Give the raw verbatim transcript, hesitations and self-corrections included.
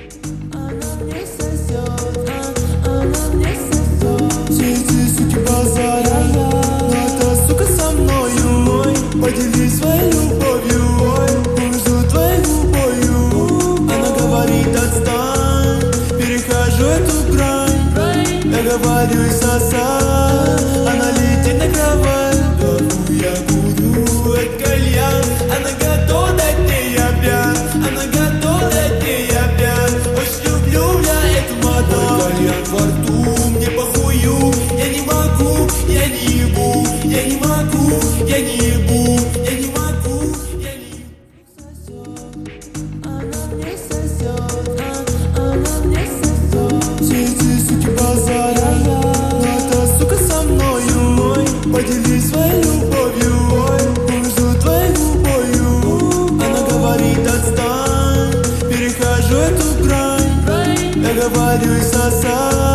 Она мне сосет, а, она мне сосет. Все эти суки базарят, но эта сука со мною. Поделись своей любовью, повезу твоей любовью. Она говорит: отстань, перехожу эту грань. Я говорю и сосать, она летит на кровать. Давно я курю этот кальян, она готова дать мне, я пьян. Она готова дать мне, я пьян. Очень люблю я эту мадам. Мой кальян во рту, мне похую. Я не могу, я не ебу. Я не могу, я не ебу. Я не могу, я не ебу. Она мне сосет, а, она мне сосет. Все эти суки базарят, но эта сука со мною. Поделись своей любовью, повезу твоей любовью. Она говорит: отстань, перехожу эту грань. Я говорю и сосать.